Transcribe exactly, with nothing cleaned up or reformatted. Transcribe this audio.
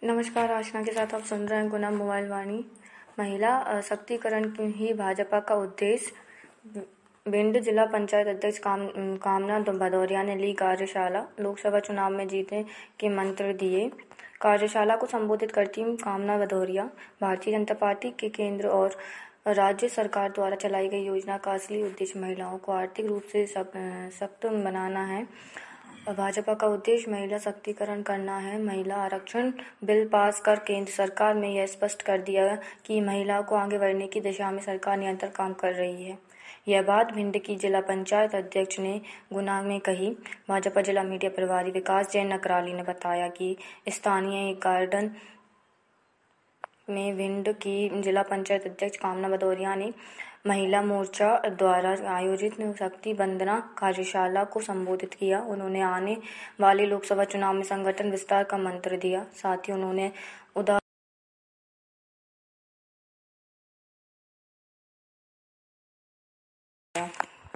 नमस्कार, आशना के साथ आप सुन रहे हैं गुना मोबाइल वाणी। महिला सशक्तिकरण की ही भाजपा का उद्देश्य। भिंड जिला पंचायत अध्यक्ष काम, कामना भदौरिया ने ली कार्यशाला। लोकसभा चुनाव में जीतने के मंत्र दिए। कार्यशाला को संबोधित करती कामना भदौरिया, भारतीय जनता पार्टी के केंद्र और राज्य सरकार द्वारा चलाई गई योजना का असली उद्देश्य महिलाओं को आर्थिक रूप से सशक्त बनाना है। भाजपा का उद्देश्य महिला सशक्तिकरण करना है। महिला आरक्षण बिल पास कर केंद्र सरकार ने यह स्पष्ट कर दिया कि महिलाओं को आगे बढ़ने की दिशा में सरकार निरंतर काम कर रही है। यह बात भिंड की जिला पंचायत अध्यक्ष ने गुना में कही। भाजपा जिला मीडिया प्रभारी विकास जैन नकराली ने बताया कि स्थानीय गार्डन में भिंड की जिला पंचायत अध्यक्ष कामना भदौरिया ने महिला मोर्चा द्वारा आयोजित शक्ति वंदना कार्यशाला को संबोधित किया। उन्होंने आने वाले लोकसभा चुनाव में संगठन विस्तार का मंत्र दिया। साथ ही उन्होंने उदार